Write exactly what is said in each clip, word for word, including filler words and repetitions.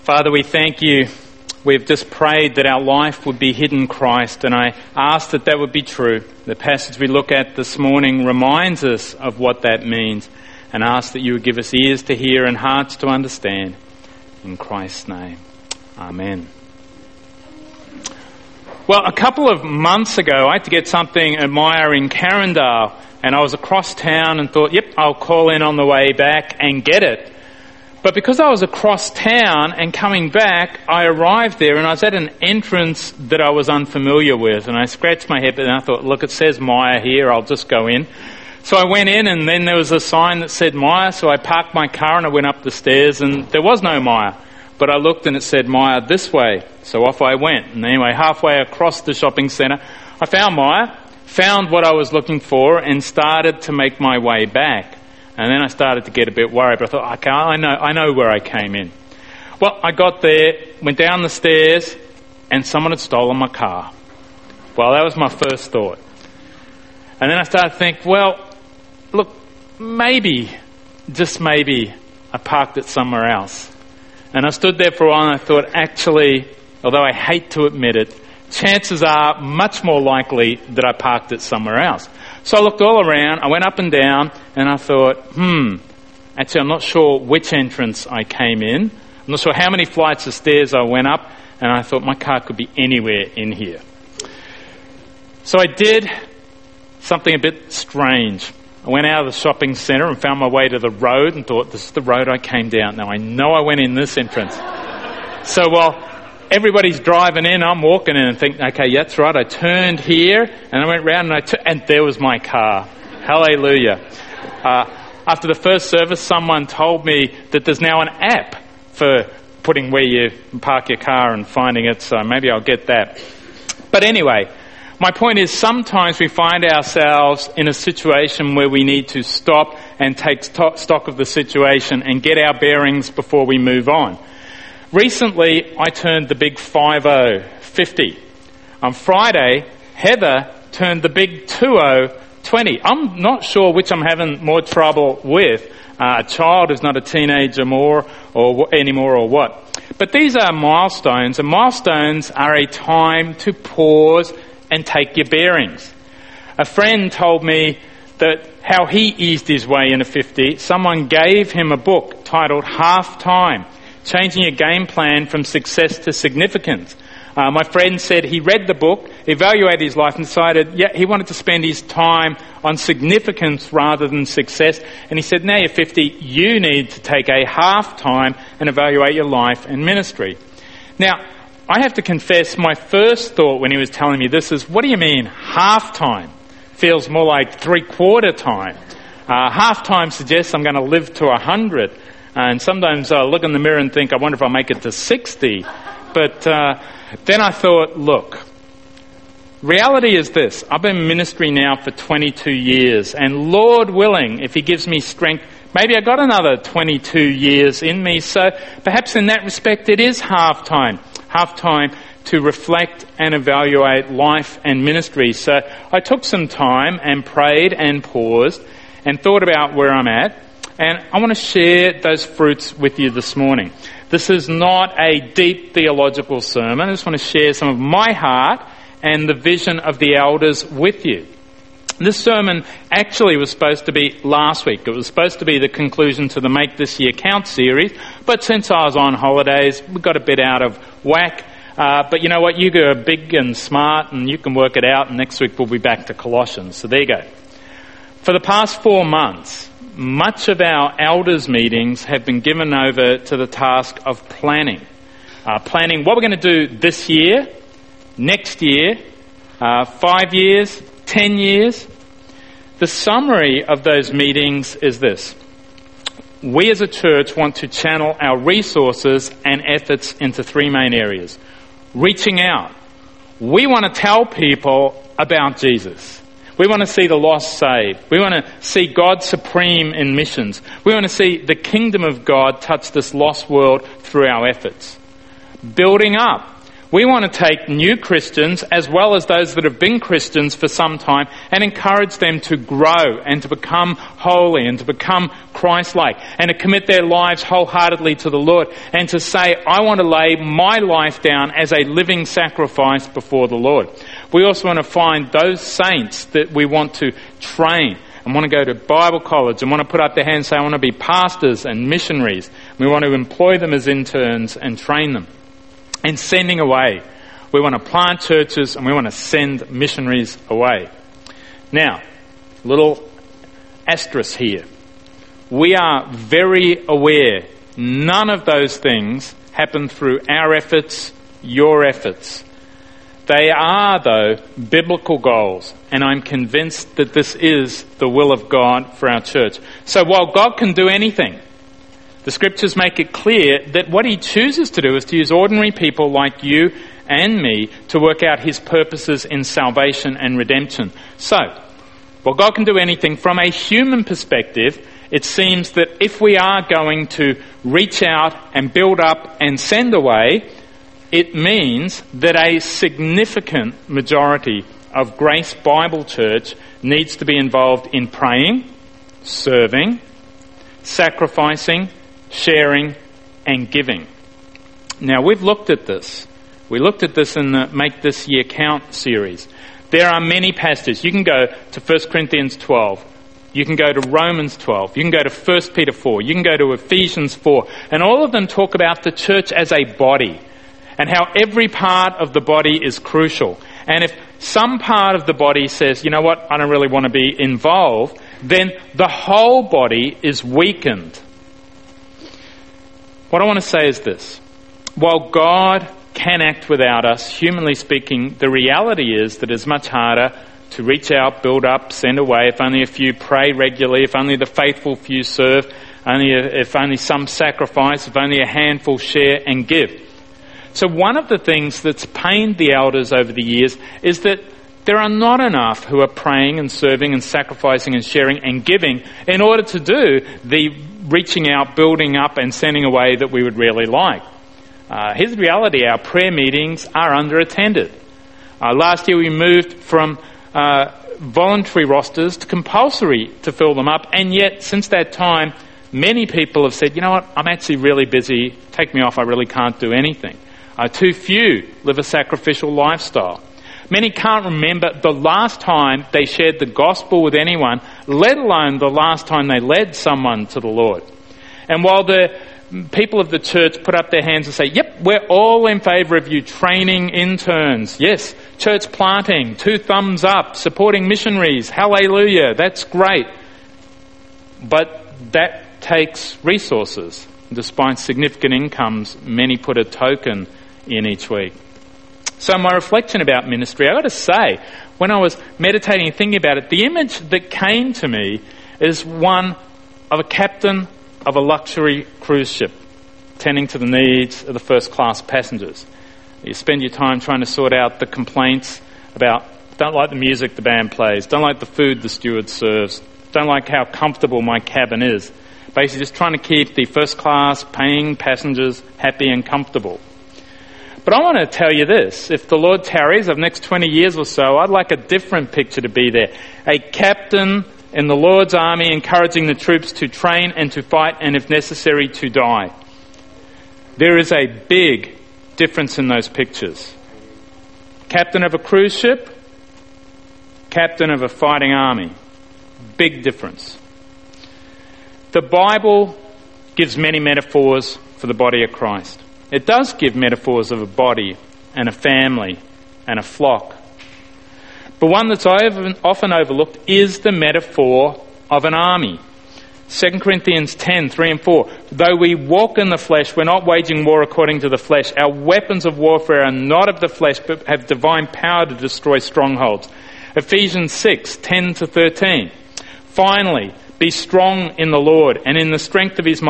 Father, we thank you. We've just prayed that our life would be hidden in Christ, and I ask that that would be true. The passage we look at this morning reminds us of what that means, and ask that you would give us ears to hear and hearts to understand. In Christ's name, amen. Well, a couple of months ago, I had to get something at Myer in Carindale, and I was across town and thought, yep, I'll call in on the way back and get it. But because I was across town and coming back, I arrived there and I was at an entrance that I was unfamiliar with. And I scratched my head and I thought, look, it says Myer here, I'll just go in. So I went in and then there was a sign that said Myer, so I parked my car and I went up the stairs and there was no Myer. But I looked and it said Myer this way, so off I went. And anyway, halfway across the shopping centre, I found Myer, found what I was looking for and started to make my way back. And then I started to get a bit worried, but I thought, okay, I know, I know where I came in. Well, I got there, went down the stairs, and someone had stolen my car. Well, that was my first thought. And then I started to think, well, look, maybe, just maybe, I parked it somewhere else. And I stood there for a while and I thought, actually, although I hate to admit it, chances are much more likely that I parked it somewhere else. So I looked all around, I went up and down, and I thought, hmm, actually I'm not sure which entrance I came in. I'm not sure how many flights of stairs I went up, and I thought my car could be anywhere in here. So I did something a bit strange. I went out of the shopping centre and found my way to the road and thought, this is the road I came down. Now I know I went in this entrance. So while everybody's driving in, I'm walking in and think, okay, yeah, that's right. I turned here and I went round and I t- and there was my car. Hallelujah. Uh, after the first service, someone told me that there's now an app for putting where you park your car and finding it, so maybe I'll get that. But anyway, my point is sometimes we find ourselves in a situation where we need to stop and take st- stock of the situation and get our bearings before we move on. Recently, I turned the big five oh, fifty. On Friday, Heather turned the big two oh, twenty. I'm not sure which I'm having more trouble with, uh, a child who's not a teenager more or anymore or what. But these are milestones, and milestones are a time to pause and take your bearings. A friend told me that how he eased his way into fifty, someone gave him a book titled Half Time, Changing Your Game Plan from Success to Significance. Uh, my friend said he read the book, evaluated his life and decided, yeah, he wanted to spend his time on significance rather than success. And he said, now you're fifty, you need to take a half time and evaluate your life and ministry. Now, I have to confess, my first thought when he was telling me this is, what do you mean half time? Feels more like three quarter time. Uh, half time suggests I'm going to live to a hundred. And sometimes I look in the mirror and think, I wonder if I'll make it to sixty. But uh, then I thought, look, reality is this. I've been in ministry now for twenty-two years. And Lord willing, if he gives me strength, maybe I've got another twenty-two years in me. So perhaps in that respect it is half time. Half time to reflect and evaluate life and ministry. So I took some time and prayed and paused and thought about where I'm at. And I want to share those fruits with you this morning. This is not a deep theological sermon. I just want to share some of my heart and the vision of the elders with you. This sermon actually was supposed to be last week. It was supposed to be the conclusion to the Make This Year Count series. But since I was on holidays, we got a bit out of whack. Uh, but you know what? You are big and smart and you can work it out. And next week we'll be back to Colossians. So there you go. For the past four months, much of our elders' meetings have been given over to the task of planning. Uh, planning what we're going to do this year, next year, uh, five years, ten years. The summary of those meetings is this. We as a church want to channel our resources and efforts into three main areas. Reaching out. We want to tell people about Jesus. We want to see the lost saved. We want to see God supreme in missions. We want to see the kingdom of God touch this lost world through our efforts. Building up. We want to take new Christians, as well as those that have been Christians for some time, and encourage them to grow and to become holy and to become Christ-like and to commit their lives wholeheartedly to the Lord and to say, I want to lay my life down as a living sacrifice before the Lord. We also want to find those saints that we want to train and want to go to Bible college and want to put up their hands and say, I want to be pastors and missionaries. We want to employ them as interns and train them. And sending away. We want to plant churches and we want to send missionaries away. Now, little asterisk here. We are very aware none of those things happen through our efforts, your efforts. They are, though, biblical goals, and I'm convinced that this is the will of God for our church. So while God can do anything, the scriptures make it clear that what he chooses to do is to use ordinary people like you and me to work out his purposes in salvation and redemption. So, while God can do anything, from a human perspective, it seems that if we are going to reach out and build up and send away, it means that a significant majority of Grace Bible Church needs to be involved in praying, serving, sacrificing, sharing and giving. Now, we've looked at this. We looked at this in the Make This Year Count series. There are many passages. You can go to First Corinthians twelve. You can go to Romans twelve. You can go to First Peter four. You can go to Ephesians four. And all of them talk about the church as a body and how every part of the body is crucial. And if some part of the body says, you know what, I don't really want to be involved, then the whole body is weakened. What I want to say is this. While God can act without us, humanly speaking, the reality is that it's much harder to reach out, build up, send away, if only a few pray regularly, if only the faithful few serve, only if only some sacrifice, if only a handful share and give. So one of the things that's pained the elders over the years is that there are not enough who are praying and serving and sacrificing and sharing and giving in order to do the reaching out, building up and sending away that we would really like. Uh, here's the reality. Our prayer meetings are under-attended. Uh, last year we moved from uh, voluntary rosters to compulsory to fill them up, and yet since that time many people have said, you know what, I'm actually really busy, take me off, I really can't do anything. Uh, too few live a sacrificial lifestyle. Many can't remember the last time they shared the gospel with anyone, let alone the last time they led someone to the Lord. And while the people of the church put up their hands and say, yep, we're all in favour of you training interns. Yes, church planting, two thumbs up, supporting missionaries, hallelujah, that's great. But that takes resources. Despite significant incomes, many put a token in each week. So my reflection about ministry, I've got to say, when I was meditating and thinking about it, the image that came to me is one of a captain of a luxury cruise ship, tending to the needs of the first-class passengers. You spend your time trying to sort out the complaints about, don't like the music the band plays, don't like the food the steward serves, don't like how comfortable my cabin is. Basically just trying to keep the first-class paying passengers happy and comfortable. But I want to tell you this, if the Lord tarries over the next twenty years or so, I'd like a different picture to be there. A captain in the Lord's army encouraging the troops to train and to fight and if necessary to die. There is a big difference in those pictures. Captain of a cruise ship, captain of a fighting army. Big difference. The Bible gives many metaphors for the body of Christ. It does give metaphors of a body and a family and a flock. But one that's often overlooked is the metaphor of an army. Second Corinthians ten, three and four. Though we walk in the flesh, we're not waging war according to the flesh. Our weapons of warfare are not of the flesh, but have divine power to destroy strongholds. Ephesians six, ten to thirteen. Finally, be strong in the Lord and in the strength of his might.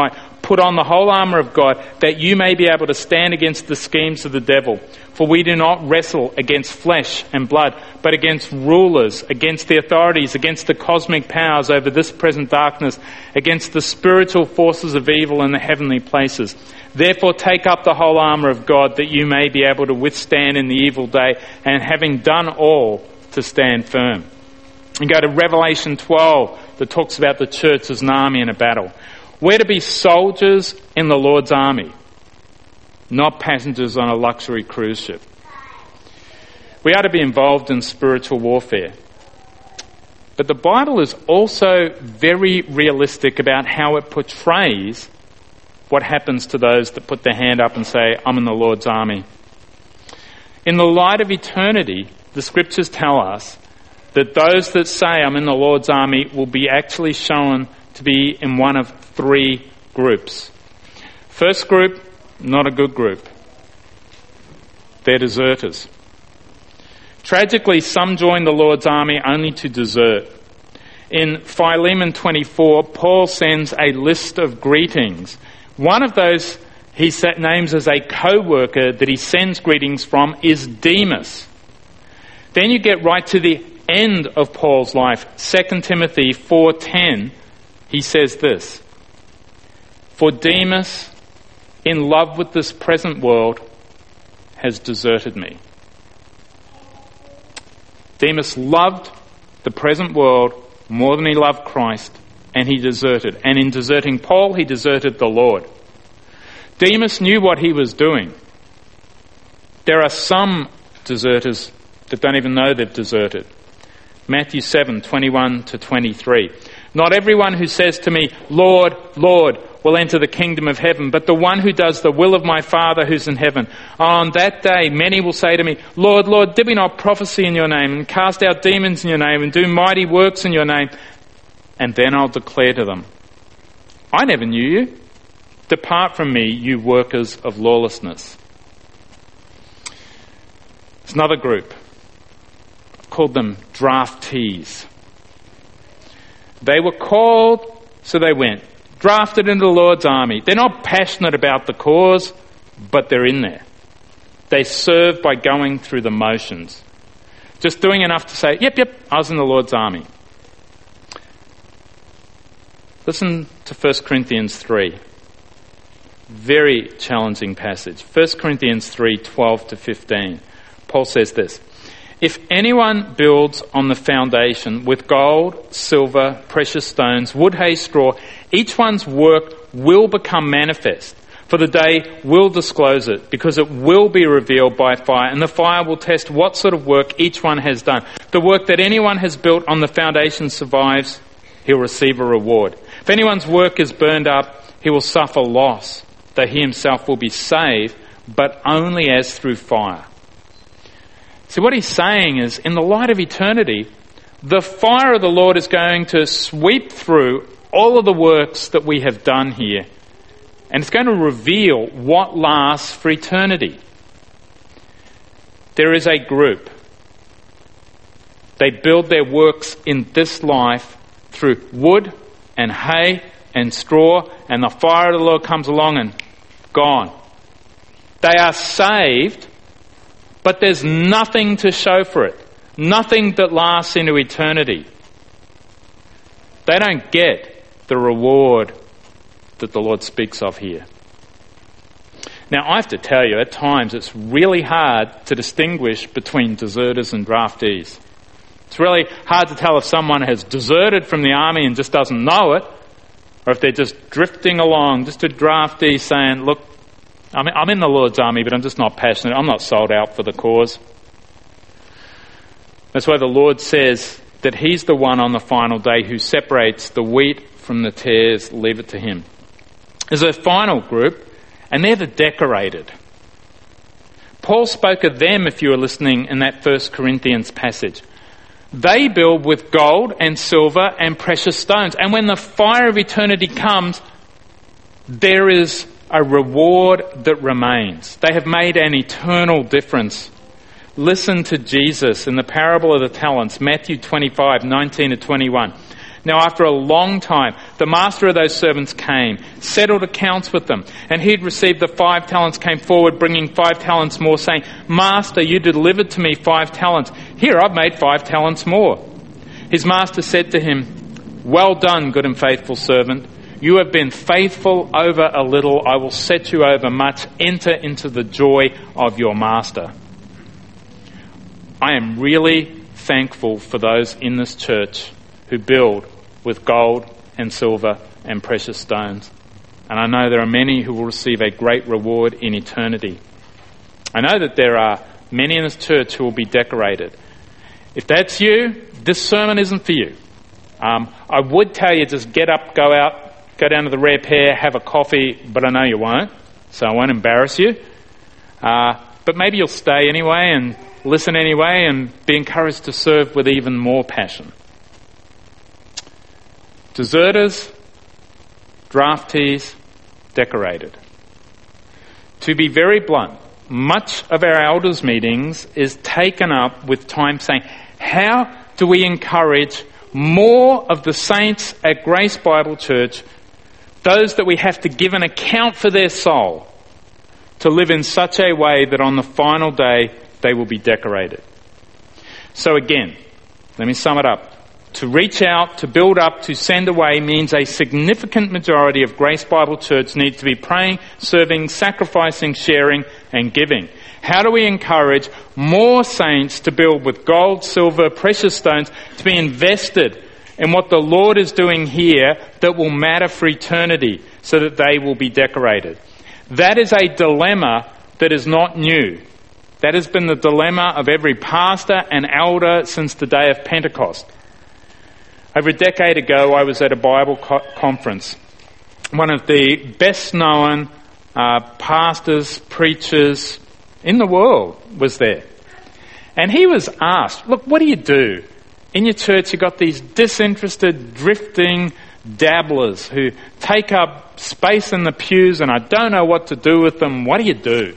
Put on the whole armour of God, that you may be able to stand against the schemes of the devil. For we do not wrestle against flesh and blood, but against rulers, against the authorities, against the cosmic powers over this present darkness, against the spiritual forces of evil in the heavenly places. Therefore take up the whole armour of God, that you may be able to withstand in the evil day, and having done all, to stand firm. And go to Revelation twelve, that talks about the church as an army in a battle. We're to be soldiers in the Lord's army, not passengers on a luxury cruise ship. We are to be involved in spiritual warfare. But the Bible is also very realistic about how it portrays what happens to those that put their hand up and say, I'm in the Lord's army. In the light of eternity, the scriptures tell us that those that say, I'm in the Lord's army, will be actually shown to be in one of three groups. First group, not a good group. They're deserters. Tragically, some join the Lord's army only to desert. In Philemon twenty-four, Paul sends a list of greetings. One of those he set names as a co-worker that he sends greetings from is Demas. Then you get right to the end of Paul's life. Second Timothy four ten, he says this, For Demas, in love with this present world, has deserted me. Demas loved the present world more than he loved Christ, and he deserted. And in deserting Paul, he deserted the Lord. Demas knew what he was doing. There are some deserters that don't even know they've deserted. Matthew seven, twenty-one to twenty-three. Not everyone who says to me, Lord, Lord, will enter the kingdom of heaven, but the one who does the will of my Father who's in heaven. On that day, many will say to me, Lord, Lord, did we not prophesy in your name, and cast out demons in your name, and do mighty works in your name? And then I'll declare to them, I never knew you. Depart from me, you workers of lawlessness. There's another group. I've called them draftees. They were called, so they went. Drafted into the Lord's army. They're not passionate about the cause, but they're in there. They serve by going through the motions. Just doing enough to say, yep, yep, I was in the Lord's army. Listen to First Corinthians three. Very challenging passage. First Corinthians three, twelve to fifteen. Paul says this, If anyone builds on the foundation with gold, silver, precious stones, wood, hay, straw, each one's work will become manifest, for the day will disclose it, because it will be revealed by fire, and the fire will test what sort of work each one has done. The work that anyone has built on the foundation survives, he'll receive a reward. If anyone's work is burned up, he will suffer loss, though he himself will be saved, but only as through fire. See, what he's saying is, in the light of eternity, the fire of the Lord is going to sweep through all of the works that we have done here, and it's going to reveal what lasts for eternity. There is a group. They build their works in this life through wood and hay and straw, and the fire of the Lord comes along and gone. They are saved, but there's nothing to show for it. Nothing that lasts into eternity. They don't get the reward that the Lord speaks of here. Now, I have to tell you, at times it's really hard to distinguish between deserters and draftees. It's really hard to tell if someone has deserted from the army and just doesn't know it, or if they're just drifting along, just a draftee saying, look, I'm I'm in the Lord's army, but I'm just not passionate. I'm not sold out for the cause. That's why the Lord says that he's the one on the final day who separates the wheat from the tares. Leave it to him. There's a final group, and they're the decorated. Paul spoke of them, if you were listening, in that First Corinthians passage. They build with gold and silver and precious stones. And when the fire of eternity comes, there is a reward that remains. They have made an eternal difference. Listen to Jesus in the parable of the talents, Matthew twenty-five, nineteen to twenty-one. Now after a long time, the master of those servants came, settled accounts with them, and he had received the five talents, came forward bringing five talents more, saying, Master, you delivered to me five talents. Here, I've made five talents more. His master said to him, Well done, good and faithful servant. You have been faithful over a little. I will set you over much. Enter into the joy of your master. I am really thankful for those in this church who build with gold and silver and precious stones. And I know there are many who will receive a great reward in eternity. I know that there are many in this church who will be decorated. If that's you, this sermon isn't for you. Um, I would tell you just get up, go out, go down to the Rare Pear, have a coffee, but I know you won't, so I won't embarrass you. Uh, but maybe you'll stay anyway and listen anyway and be encouraged to serve with even more passion. Deserters, draftees, decorated. To be very blunt, much of our elders' meetings is taken up with time saying, how do we encourage more of the saints at Grace Bible Church, those that we have to give an account for their soul, to live in such a way that on the final day they will be decorated? So again, let me sum it up. To reach out, to build up, to send away means a significant majority of Grace Bible Church needs to be praying, serving, sacrificing, sharing and giving. How do we encourage more saints to build with gold, silver, precious stones, to be invested in what the Lord is doing here that will matter for eternity so that they will be decorated? That is a dilemma that is not new. That has been the dilemma of every pastor and elder since the day of Pentecost. Over a decade ago, I was at a Bible co- conference. One of the best-known uh, pastors, preachers in the world was there. And he was asked, look, what do you do? In your church, you've got these disinterested, drifting dabblers who take up space in the pews and I don't know what to do with them. What do you do?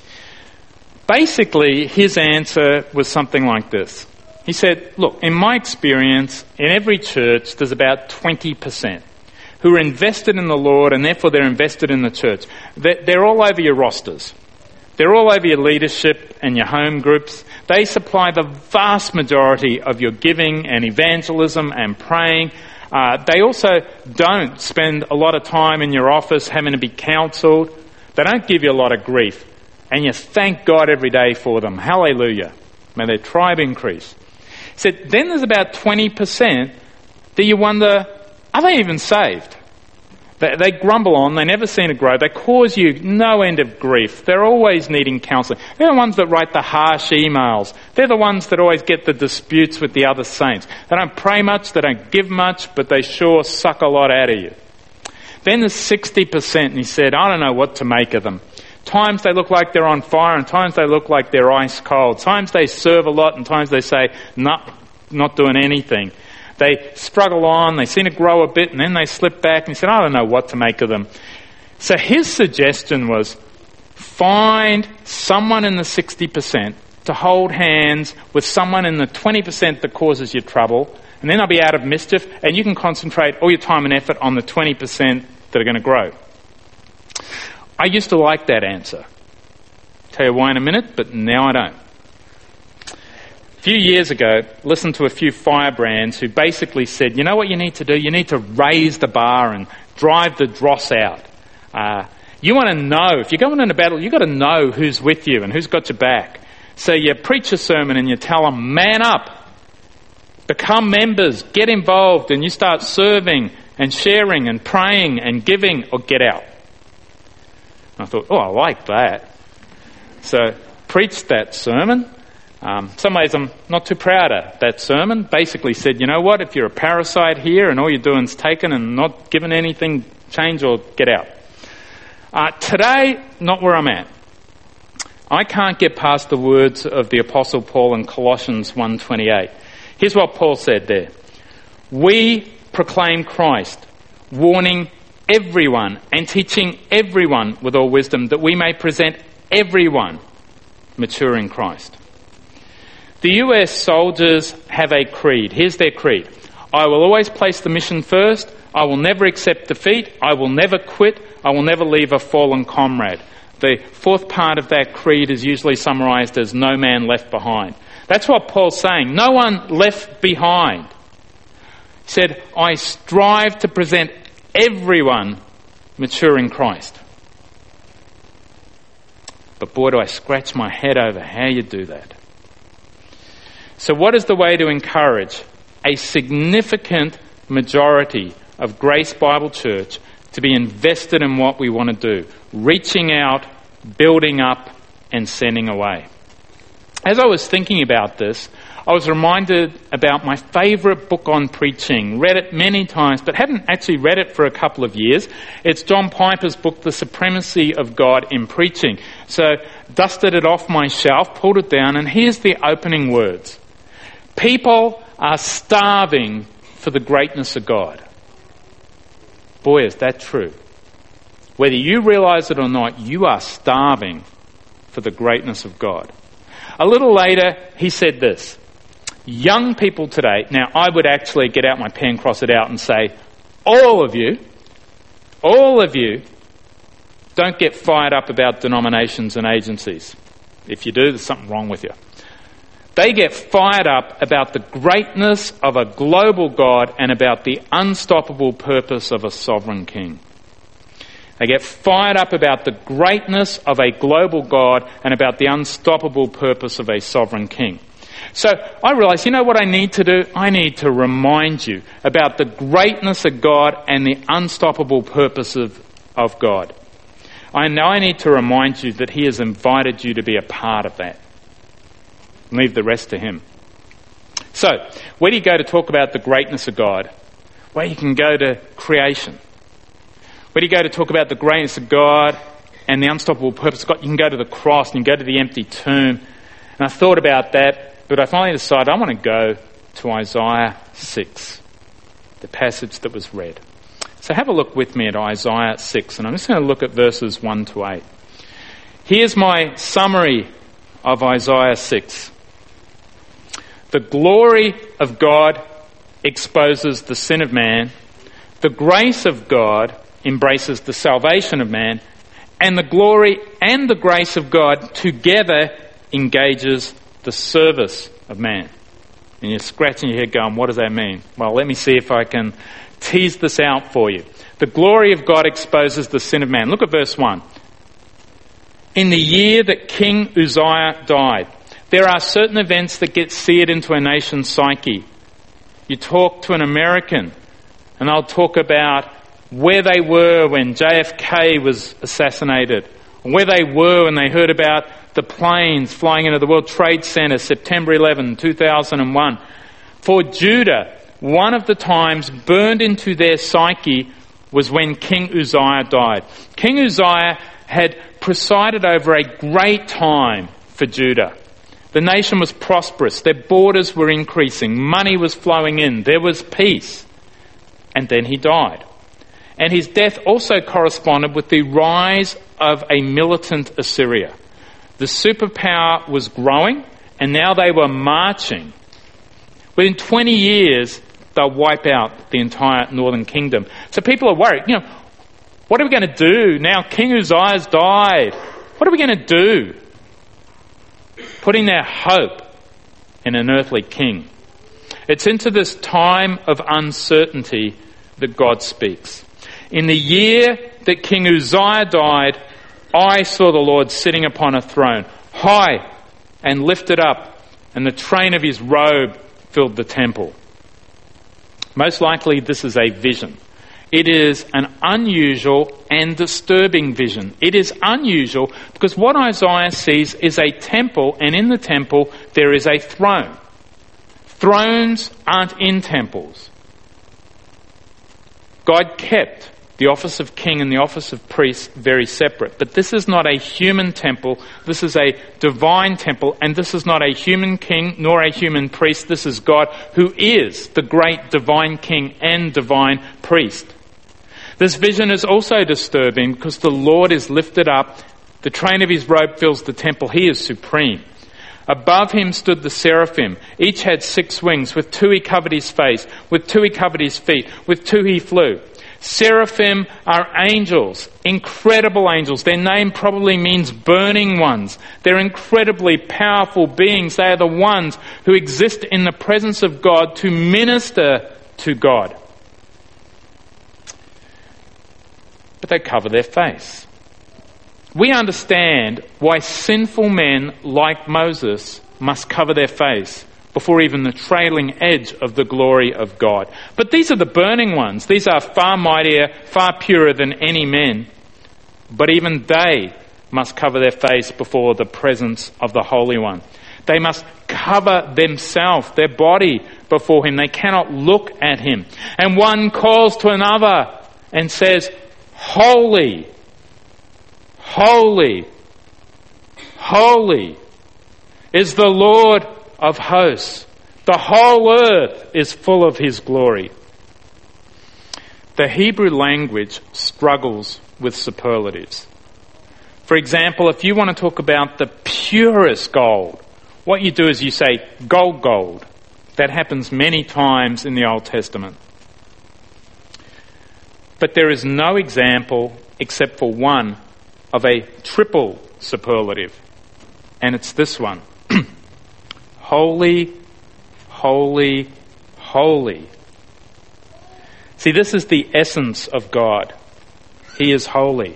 Basically, his answer was something like this. He said, look, in my experience, in every church, there's about twenty percent who are invested in the Lord and therefore they're invested in the church. They're, they're all over your rosters. They're all over your leadership and your home groups. They supply the vast majority of your giving and evangelism and praying. Uh, they also don't spend a lot of time in your office having to be counselled. They don't give you a lot of grief. And you thank God every day for them. Hallelujah. May their tribe increase. He said, then there's about twenty percent that you wonder, are they even saved? They, they grumble on, they never seem to grow, they cause you no end of grief. They're always needing counselling. They're the ones that write the harsh emails. They're the ones that always get the disputes with the other saints. They don't pray much, they don't give much, but they sure suck a lot out of you. Then there's sixty percent, and he said, I don't know what to make of them. Times they look like they're on fire, and times they look like they're ice cold. Times they serve a lot, and times they say, not, not doing anything. They struggle on, they seem to grow a bit, and then they slip back, and he said, I don't know what to make of them. So his suggestion was, find someone in the sixty percent to hold hands with someone in the twenty percent that causes you trouble, and then they'll be out of mischief, and you can concentrate all your time and effort on the twenty percent that are going to grow. I used to like that answer. I'll tell you why in a minute, but now I don't. A few years ago, listened to a few firebrands who basically said, you know what you need to do? You need to raise the bar and drive the dross out. Uh, you want to know, if you're going into battle, you've got to know who's with you and who's got your back. So you preach a sermon and you tell them, man up, become members, get involved, and you start serving and sharing and praying and giving, or get out. I thought, oh, I like that. So, preached that sermon. Um, some ways I'm not too proud of that sermon. Basically said, you know what, if you're a parasite here and all you're doing is taking and not giving anything, change or get out. Uh, today, not where I'm at. I can't get past the words of the Apostle Paul in Colossians one twenty-eight. Here's what Paul said there. We proclaim Christ, warning everyone and teaching everyone with all wisdom, that we may present everyone mature in Christ. The U S soldiers have a creed. Here's their creed. I will always place the mission first. I will never accept defeat. I will never quit. I will never leave a fallen comrade. The fourth part of that creed is usually summarized as no man left behind. That's what Paul's saying. No one left behind. He said, I strive to present everyone mature in Christ. But boy, do I scratch my head over how you do that. So what is the way to encourage a significant majority of Grace Bible Church to be invested in what we want to do? Reaching out, building up, and sending away. As I was thinking about this, I was reminded about my favourite book on preaching. Read it many times, but hadn't actually read it for a couple of years. It's John Piper's book, The Supremacy of God in Preaching. So, dusted it off my shelf, pulled it down, and here's the opening words. People are starving for the greatness of God. Boy, is that true. Whether you realise it or not, you are starving for the greatness of God. A little later, he said this. Young people today, now I would actually get out my pen, cross it out and say, all of you, all of you, don't get fired up about denominations and agencies. If you do, there's something wrong with you. They get fired up about the greatness of a global God and about the unstoppable purpose of a sovereign king. They get fired up about the greatness of a global God and about the unstoppable purpose of a sovereign king. So I realised, you know what I need to do? I need to remind you about the greatness of God and the unstoppable purpose of, of God. I know I need to remind you that he has invited you to be a part of that. Leave the rest to him. So, where do you go to talk about the greatness of God? Well, you can go to creation. Where do you go to talk about the greatness of God and the unstoppable purpose of God? You can go to the cross and you can go to the empty tomb. And I thought about that, but I finally decided I want to go to Isaiah six, the passage that was read. So have a look with me at Isaiah six, and I'm just going to look at verses one to eight. Here's my summary of Isaiah six. The glory of God exposes the sin of man. The grace of God embraces the salvation of man. And the glory and the grace of God together engages the service of man. And you're scratching your head going, what does that mean? Well, let me see if I can tease this out for you. The glory of God exposes the sin of man. Look at verse one. In the year that King Uzziah died, there are certain events that get seared into a nation's psyche. You talk to an American and they'll talk about where they were when J F K was assassinated, or where they were when they heard about the planes flying into the World Trade Center September eleventh, two thousand one. For Judah, one of the times burned into their psyche was when King Uzziah died. King Uzziah had presided over a great time for Judah. The nation was prosperous, their borders were increasing, money was flowing in, there was peace. And then he died. And his death also corresponded with the rise of a militant Assyria. The superpower was growing, and now they were marching. Within twenty years, they'll wipe out the entire northern kingdom. So people are worried, you know, what are we going to do now? King Uzziah's died. What are we going to do? Putting their hope in an earthly king. It's into this time of uncertainty that God speaks. In the year that King Uzziah died, I saw the Lord sitting upon a throne, high and lifted up, and the train of his robe filled the temple. Most likely this is a vision. It is an unusual and disturbing vision. It is unusual because what Isaiah sees is a temple, and in the temple there is a throne. Thrones aren't in temples. God kept the office of king and the office of priest very separate. But this is not a human temple. This is a divine temple. And this is not a human king nor a human priest. This is God who is the great divine king and divine priest. This vision is also disturbing because the Lord is lifted up. The train of his robe fills the temple. He is supreme. Above him stood the seraphim. Each had six wings. With two he covered his face. With two he covered his feet. With two he flew. Seraphim are angels, incredible angels. Their name probably means burning ones. They're incredibly powerful beings. They are the ones who exist in the presence of God to minister to God. But they cover their face. We understand why sinful men like Moses must cover their face before even the trailing edge of the glory of God. But these are the burning ones. These are far mightier, far purer than any men. But even they must cover their face before the presence of the Holy One. They must cover themselves, their body, before him. They cannot look at him. And one calls to another and says, "Holy, holy, holy is the Lord of hosts. The whole earth is full of his glory." The Hebrew language struggles with superlatives. For example, if you want to talk about the purest gold, what you do is you say gold, gold. That happens many times in the Old Testament. But there is no example except for one of a triple superlative. And it's this one. Holy, holy, holy. See, this is the essence of God. He is holy.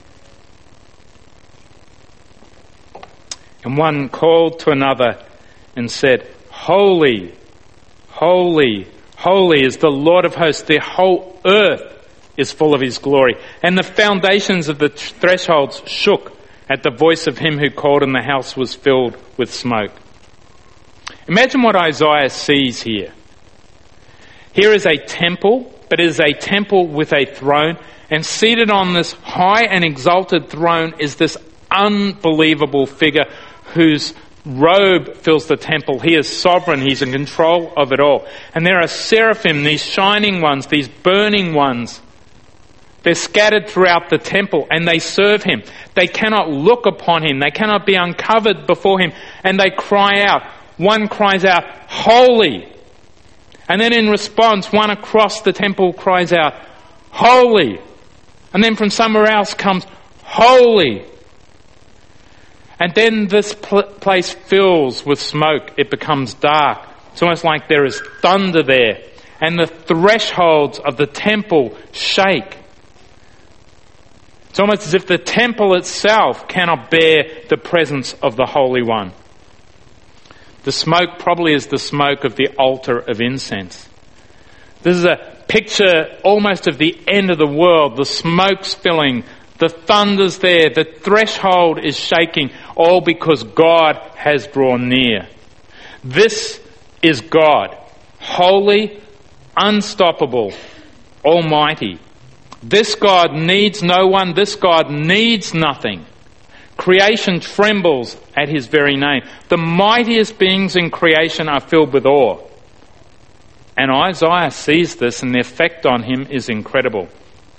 And one called to another and said, "Holy, holy, holy is the Lord of hosts. The whole earth is full of his glory." And the foundations of the thresholds shook at the voice of him who called, and the house was filled with smoke. Imagine what Isaiah sees here. Here is a temple, but it is a temple with a throne, and seated on this high and exalted throne is this unbelievable figure whose robe fills the temple. He is sovereign. He's in control of it all. And there are seraphim, these shining ones, these burning ones. They're scattered throughout the temple and they serve him. They cannot look upon him. They cannot be uncovered before him. And they cry out. One cries out, "Holy." And then in response, one across the temple cries out, "Holy." And then from somewhere else comes, "Holy." And then this pl- place fills with smoke. It becomes dark. It's almost like there is thunder there. And the thresholds of the temple shake. It's almost as if the temple itself cannot bear the presence of the Holy One. The smoke probably is the smoke of the altar of incense. This is a picture almost of the end of the world. The smoke's filling, the thunder's there, the threshold is shaking, all because God has drawn near. This is God, holy, unstoppable, almighty. This God needs no one. This God needs nothing. Creation trembles at his very name. The mightiest beings in creation are filled with awe. And Isaiah sees this, and the effect on him is incredible.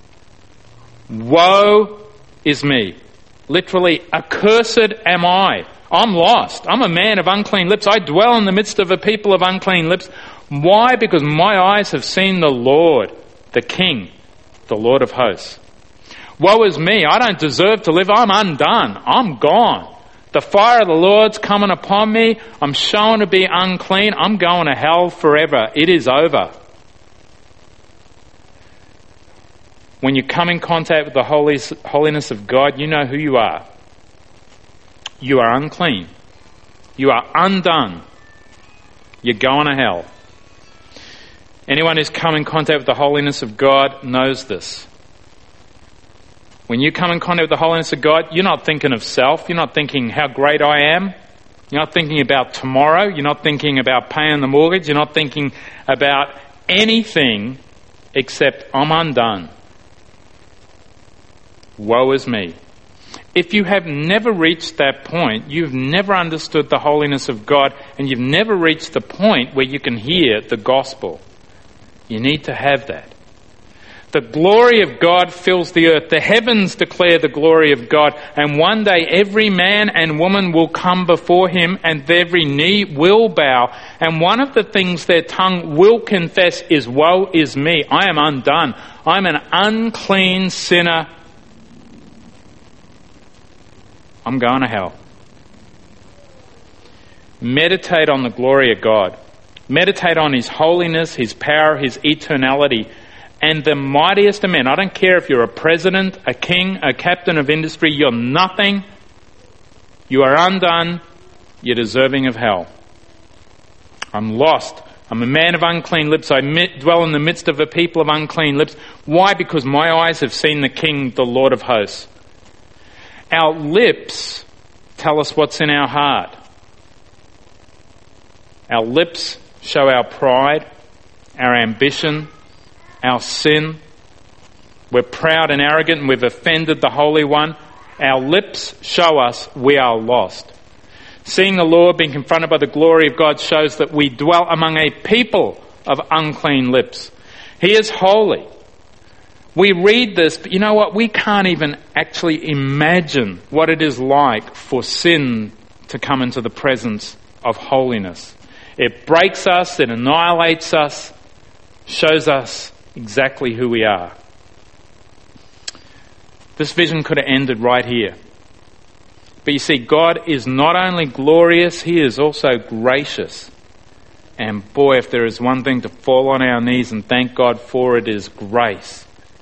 Woe is me. Literally, accursed am I. I'm lost. I'm a man of unclean lips. I dwell in the midst of a people of unclean lips. Why? Because my eyes have seen the Lord, the King, the Lord of hosts. Woe is me. I don't deserve to live. I'm undone. I'm gone. The fire of the Lord's coming upon me. I'm shown to be unclean. I'm going to hell forever. It is over. When you come in contact with the holy, holiness of God, you know who you are. You are unclean. You are undone. You're going to hell. Anyone who's come in contact with the holiness of God knows this. When you come in contact with the holiness of God, you're not thinking of self. You're not thinking how great I am. You're not thinking about tomorrow. You're not thinking about paying the mortgage. You're not thinking about anything except I'm undone. Woe is me. If you have never reached that point, you've never understood the holiness of God, and you've never reached the point where you can hear the gospel. You need to have that. The glory of God fills the earth. The heavens declare the glory of God. And one day every man and woman will come before him, and every knee will bow. And one of the things their tongue will confess is, woe is me. I am undone. I'm an unclean sinner. I'm going to hell. Meditate on the glory of God. Meditate on his holiness, his power, his eternality. And the mightiest of men, I don't care if you're a president, a king, a captain of industry, you're nothing. You are undone. You're deserving of hell. I'm lost. I'm a man of unclean lips. I dwell in the midst of a people of unclean lips. Why? Because my eyes have seen the King, the Lord of hosts. Our lips tell us what's in our heart. Our lips show our pride, our ambition, our sin. We're proud and arrogant and we've offended the Holy One. Our lips show us we are lost. Seeing the Lord, being confronted by the glory of God, shows that we dwell among a people of unclean lips. He is holy. We read this, but you know what? We can't even actually imagine what it is like for sin to come into the presence of holiness. It breaks us, it annihilates us, shows us exactly who we are. This vision could have ended right here. But you see, God is not only glorious, he is also gracious. And boy, if there is one thing to fall on our knees and thank God for, it is grace.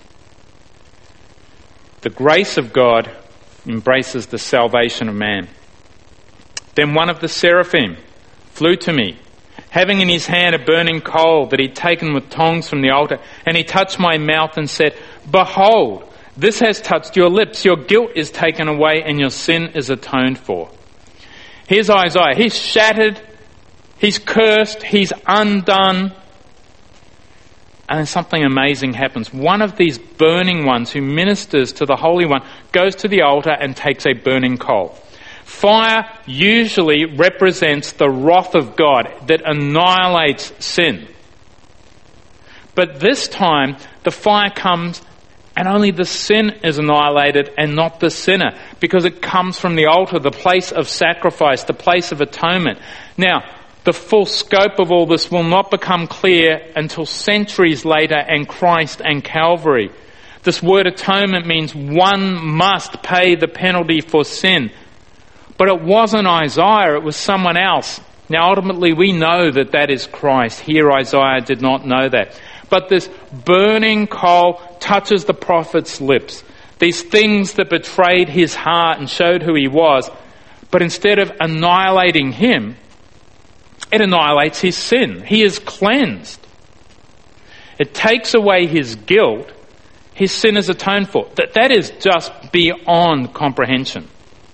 The grace of God embraces the salvation of man. Then one of the seraphim flew to me, having in his hand a burning coal that he'd taken with tongs from the altar, and he touched my mouth and said, "Behold, this has touched your lips. Your guilt is taken away and your sin is atoned for." Here's Isaiah. He's shattered. He's cursed. He's undone. And then something amazing happens. One of these burning ones who ministers to the Holy One goes to the altar and takes a burning coal. Fire usually represents the wrath of God that annihilates sin. But this time, the fire comes and only the sin is annihilated and not the sinner, because it comes from the altar, the place of sacrifice, the place of atonement. Now, the full scope of all this will not become clear until centuries later and Christ and Calvary. This word atonement means one must pay the penalty for sin. But it wasn't Isaiah, it was someone else. Now ultimately we know that that is Christ. Here Isaiah did not know that. But this burning coal touches the prophet's lips. These things that betrayed his heart and showed who he was. But instead of annihilating him, it annihilates his sin. He is cleansed. It takes away his guilt. His sin is atoned for. That, that is just beyond comprehension.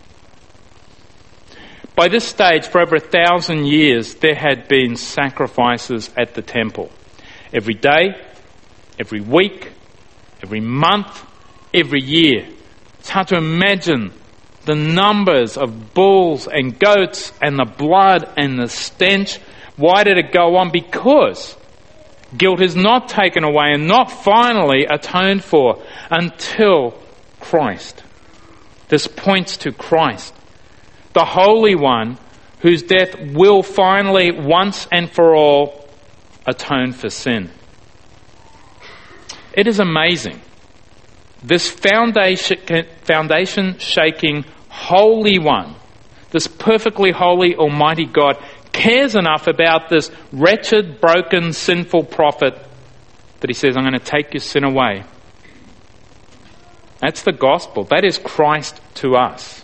By this stage, for over a thousand years, there had been sacrifices at the temple. Every day, every week, every month, every year. It's hard to imagine the numbers of bulls and goats and the blood and the stench. Why did it go on? Because guilt is not taken away and not finally atoned for until Christ. This points to Christ, the Holy One, whose death will finally, once and for all, atone for sin. It is amazing. This foundation, foundation-shaking Holy One, this perfectly holy, almighty God, cares enough about this wretched, broken, sinful prophet that he says, I'm going to take your sin away. That's the gospel. That is Christ to us.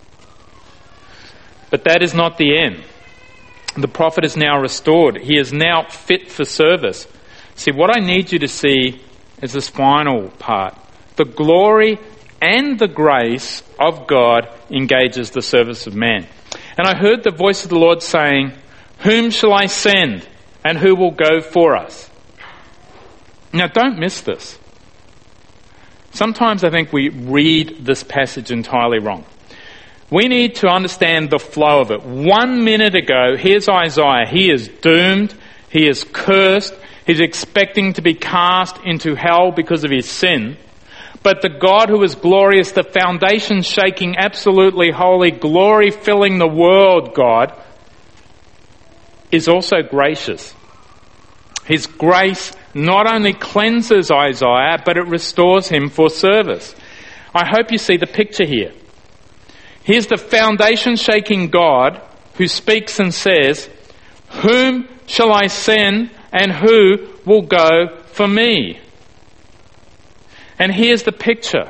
But that is not the end. The prophet is now restored. He is now fit for service. See, what I need you to see is this final part. The glory and the grace of God engages the service of man. And I heard the voice of the Lord saying, whom shall I send and who will go for us? Now don't miss this. Sometimes I think we read this passage entirely wrong. We need to understand the flow of it. One minute ago, here's Isaiah. He is doomed. He is cursed. He's expecting to be cast into hell because of his sin. But the God who is glorious, the foundation-shaking, absolutely holy, glory-filling the world God, is also gracious. His grace not only cleanses Isaiah, but it restores him for service. I hope you see the picture here. Here's the foundation-shaking God who speaks and says, "Whom shall I send, and who will go for me?" And here's the picture.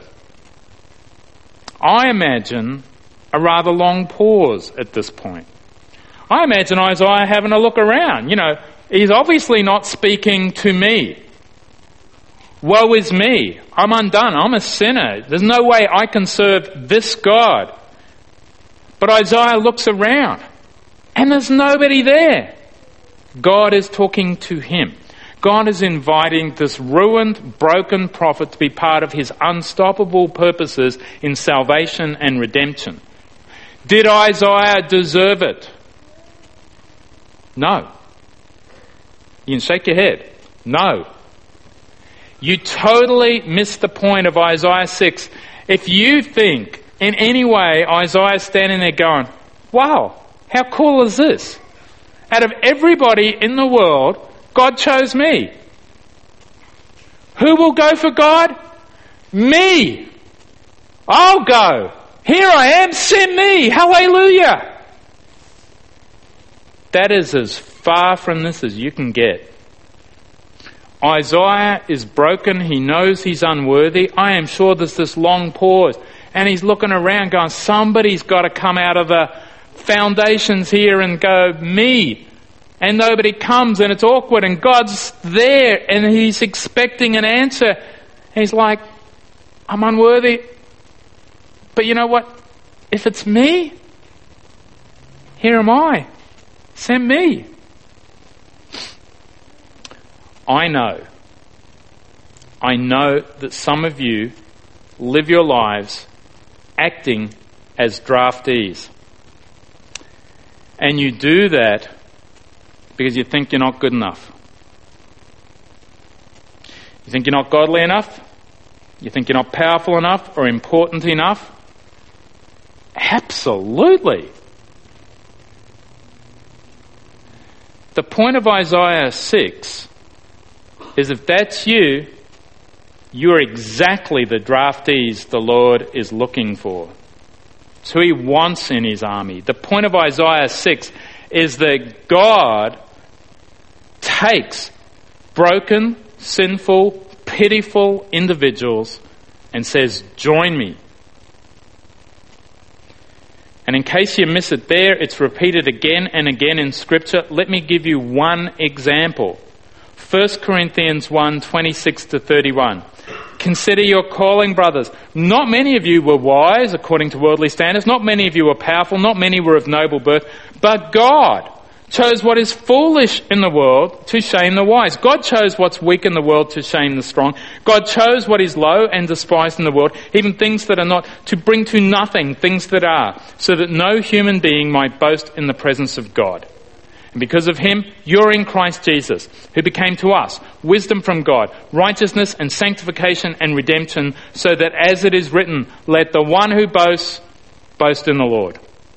I imagine a rather long pause at this point. I imagine Isaiah having a look around. You know, he's obviously not speaking to me. Woe is me. I'm undone. I'm a sinner. There's no way I can serve this God. But Isaiah looks around and there's nobody there. God is talking to him. God is inviting this ruined, broken prophet to be part of his unstoppable purposes in salvation and redemption. Did Isaiah deserve it? No. You can shake your head. No. You totally missed the point of Isaiah six. If you think in any way Isaiah's standing there going, wow, how cool is this? Out of everybody in the world, God chose me. Who will go for God? Me. I'll go. Here I am, send me. Hallelujah. That is as far from this as you can get. Isaiah is broken. He knows he's unworthy. I am sure there's this long pause. And he's looking around going, somebody's got to come out of the foundations here and go, me. And nobody comes and it's awkward and God's there and he's expecting an answer. And he's like, I'm unworthy. But you know what? If it's me, here am I. Send me. I know. I know that some of you live your lives acting as draftees. And you do that because you think you're not good enough. You think you're not godly enough? You think you're not powerful enough or important enough? Absolutely. The point of Isaiah six is if that's you, you're exactly the draftees the Lord is looking for. It's who he wants in his army. The point of Isaiah six is that God takes broken, sinful, pitiful individuals and says, join me. And in case you miss it there, it's repeated again and again in Scripture. Let me give you one example. First Corinthians one, twenty-six to thirty-one. Consider your calling, brothers. Not many of you were wise according to worldly standards. Not many of you were powerful. Not many were of noble birth. But God chose what is foolish in the world to shame the wise. God chose what's weak in the world to shame the strong. God chose what is low and despised in the world, even things that are not, to bring to nothing things that are, so that no human being might boast in the presence of God. And because of him, you're in Christ Jesus, who became to us wisdom from God, righteousness and sanctification and redemption, so that as it is written, let the one who boasts, boast in the Lord.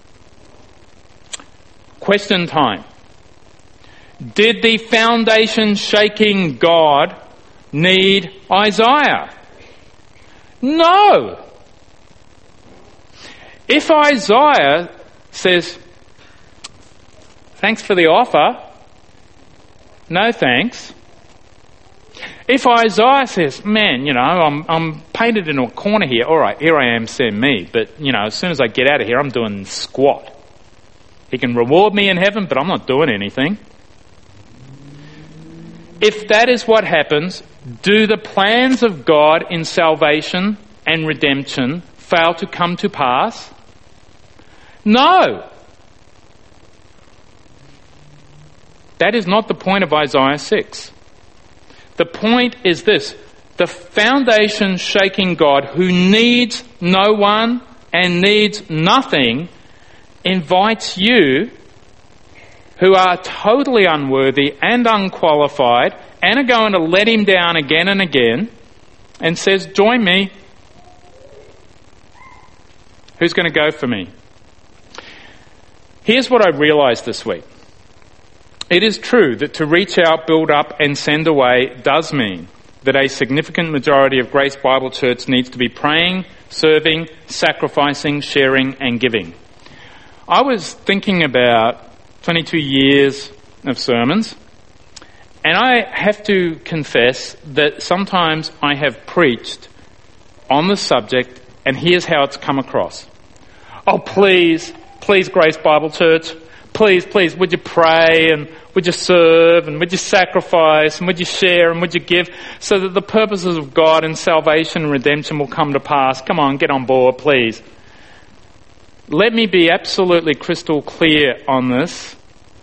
Question time. Did the foundation-shaking God need Isaiah? No. If Isaiah says, thanks for the offer, no thanks. If Isaiah says, man, you know, I'm I'm painted into a corner here, all right, here I am, send me, but, you know, as soon as I get out of here, I'm doing squat. He can reward me in heaven, but I'm not doing anything. If that is what happens, do the plans of God in salvation and redemption fail to come to pass? No. That is not the point of Isaiah six. The point is this: the foundation-shaking God who needs no one and needs nothing invites you, who are totally unworthy and unqualified and are going to let him down again and again and says, join me. Who's going to go for me? Here's what I realised this week. It is true that to reach out, build up and send away does mean that a significant majority of Grace Bible Church needs to be praying, serving, sacrificing, sharing and giving. I was thinking about twenty-two years of sermons, and I have to confess that sometimes I have preached on the subject, and here's how it's come across. Oh, please, please, Grace Bible Church, please, please, would you pray and would you serve and would you sacrifice and would you share and would you give so that the purposes of God and salvation and redemption will come to pass? Come on, get on board, please. Let me be absolutely crystal clear on this.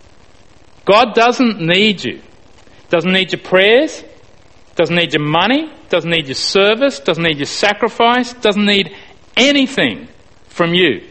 God doesn't need you. Doesn't need your prayers, doesn't need your money, doesn't need your service, doesn't need your sacrifice, doesn't need anything from you.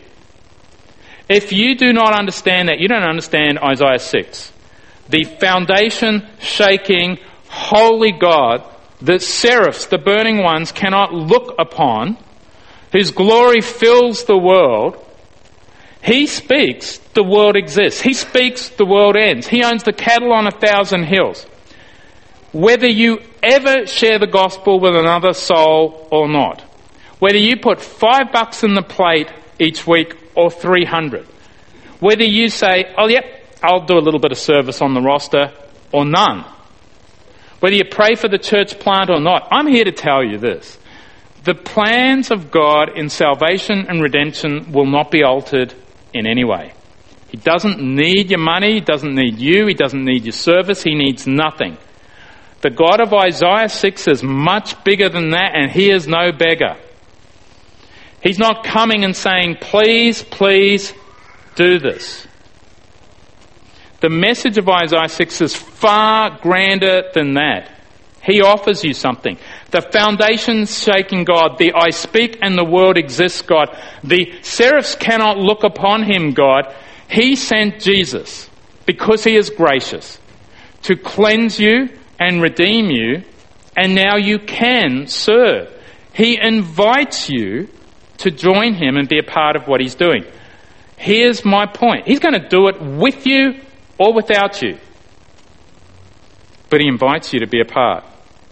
If you do not understand that, you don't understand Isaiah six. The foundation-shaking, holy God that seraphs, the burning ones, cannot look upon, whose glory fills the world. He speaks, the world exists. He speaks, the world ends. He owns the cattle on a thousand hills. Whether you ever share the gospel with another soul or not, whether you put five bucks in the plate each week or three hundred, whether you say, oh yep, I'll do a little bit of service on the roster or none, whether you pray for the church plant or not, I'm here to tell you this. The plans of God in salvation and redemption will not be altered in any way. He doesn't need your money, he doesn't need you, he doesn't need your service, he needs nothing. The God of Isaiah six is much bigger than that, and he is no beggar. He's not coming and saying, please, please do this. The message of Isaiah six is far grander than that. He offers you something. The foundation-shaking God, the I speak and the world exists God, the seraphs cannot look upon him God. He sent Jesus because he is gracious to cleanse you and redeem you, and now you can serve. He invites you to join him and be a part of what he's doing. Here's my point. He's going to do it with you or without you. But he invites you to be a part.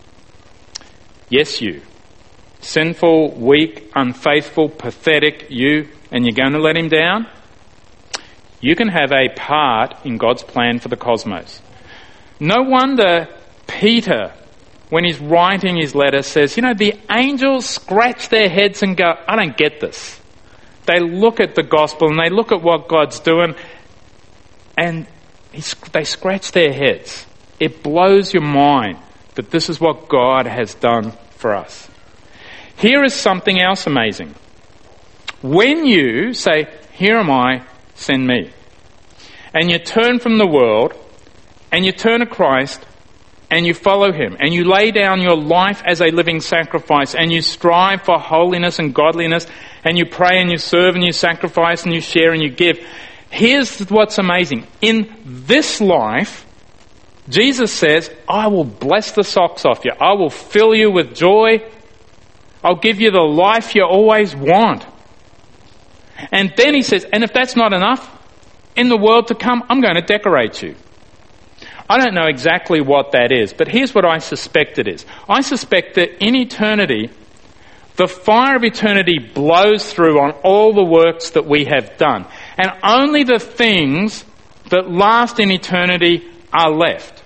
Yes, you. Sinful, weak, unfaithful, pathetic you, and you're going to let him down? You can have a part in God's plan for the cosmos. No wonder Peter, when he's writing his letter, says, you know, the angels scratch their heads and go, I don't get this. They look at the gospel and they look at what God's doing and they scratch their heads. It blows your mind that this is what God has done for us. Here is something else amazing. When you say, here am I, send me, and you turn from the world and you turn to Christ and you follow him and you lay down your life as a living sacrifice and you strive for holiness and godliness and you pray and you serve and you sacrifice and you share and you give. Here's what's amazing. In this life, Jesus says, I will bless the socks off you. I will fill you with joy. I'll give you the life you always want. And then he says, and if that's not enough, in the world to come, I'm going to decorate you. I don't know exactly what that is, but here's what I suspect it is. I suspect that in eternity, the fire of eternity blows through on all the works that we have done. And only the things that last in eternity are left.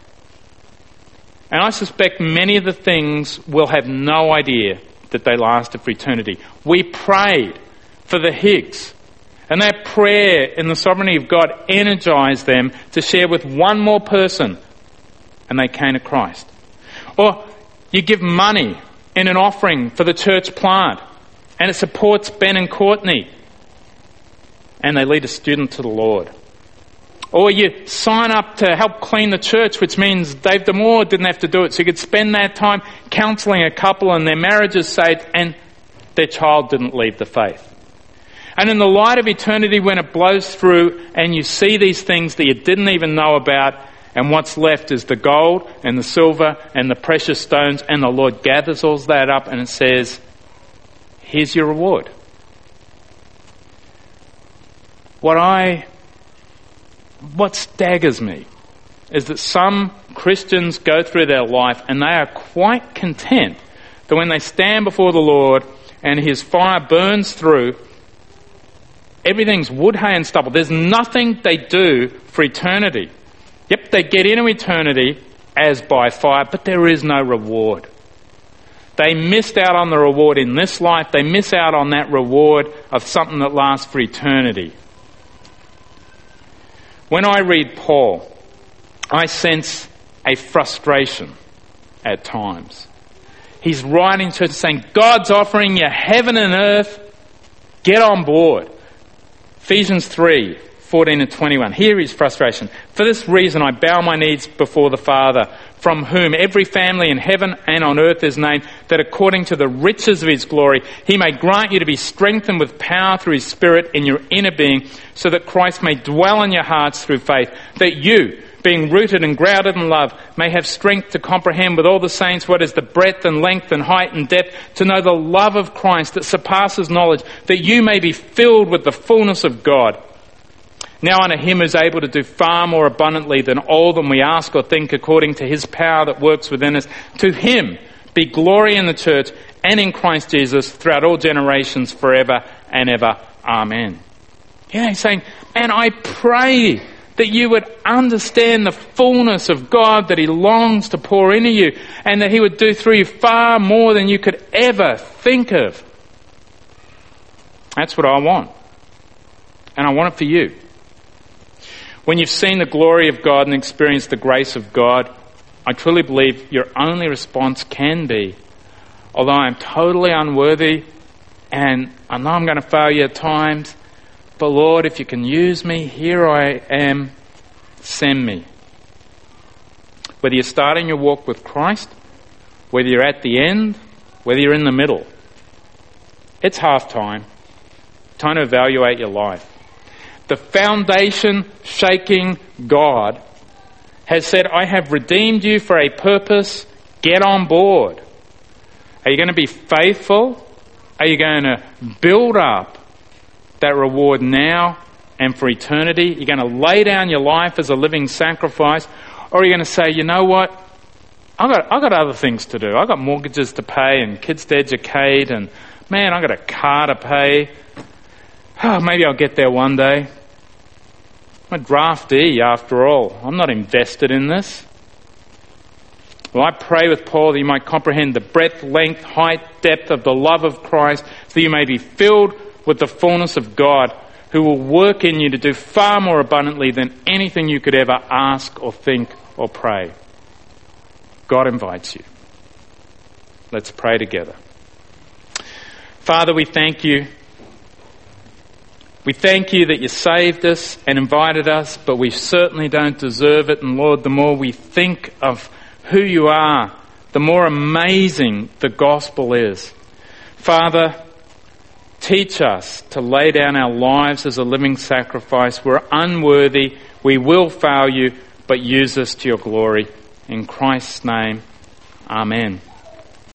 And I suspect many of the things will have no idea that they lasted for eternity. We prayed for the Higgs, and that prayer in the sovereignty of God energized them to share with one more person, and they came to Christ. Or you give money in an offering for the church plant, and it supports Ben and Courtney, and they lead a student to the Lord. Or you sign up to help clean the church, which means Dave Damore didn't have to do it, so you could spend that time counselling a couple and their marriage is saved and their child didn't leave the faith. And in the light of eternity, when it blows through and you see these things that you didn't even know about And what's left is the gold and the silver and the precious stones, and the Lord gathers all that up and it says, here's your reward. What I, what staggers me is that some Christians go through their life and they are quite content that when they stand before the Lord and his fire burns through, everything's wood, hay and stubble. There's nothing they do for eternity. Yep, they get into eternity as by fire, but there is no reward. They missed out on the reward in this life. They miss out on that reward of something that lasts for eternity. When I read Paul, I sense a frustration at times. He's writing to us saying, God's offering you heaven and earth. Get on board. Ephesians three, fourteen and twenty-one. Here is frustration. For this reason I bow my knees before the Father, from whom every family in heaven and on earth is named, that according to the riches of his glory, he may grant you to be strengthened with power through his Spirit in your inner being, so that Christ may dwell in your hearts through faith, that you, being rooted and grounded in love, may have strength to comprehend with all the saints what is the breadth and length and height and depth, to know the love of Christ that surpasses knowledge, that you may be filled with the fullness of God. Now unto him who is able to do far more abundantly than all that we ask or think, according to his power that works within us, to him be glory in the church and in Christ Jesus throughout all generations, forever and ever. Amen. Yeah, he's saying, man, I pray that you would understand the fullness of God that he longs to pour into you, and that he would do through you far more than you could ever think of. That's what I want. And I want it for you. When you've seen the glory of God and experienced the grace of God, I truly believe your only response can be, although I'm totally unworthy and I know I'm going to fail you at times, but Lord, if you can use me, here I am, send me. Whether you're starting your walk with Christ, whether you're at the end, whether you're in the middle, it's half time. Time to evaluate your life. The foundation-shaking God has said, I have redeemed you for a purpose. Get on board. Are you going to be faithful? Are you going to build up that reward now and for eternity? You're going to lay down your life as a living sacrifice, or are you going to say, you know what, I've got, I've got other things to do. I've got mortgages to pay and kids to educate, and man, I've got a car to pay. Oh, maybe I'll get there one day. I'm a draftee after all. I'm not invested in this. Well, I pray with Paul that you might comprehend the breadth, length, height, depth of the love of Christ, so that you may be filled with the fullness of God, who will work in you to do far more abundantly than anything you could ever ask or think or pray. God invites you. Let's pray together. Father, we thank you. We thank you that you saved us and invited us, but we certainly don't deserve it. And Lord, the more we think of who you are, the more amazing the gospel is. Father, teach us to lay down our lives as a living sacrifice. We're unworthy. We will fail you, but use us to your glory. In Christ's name, amen.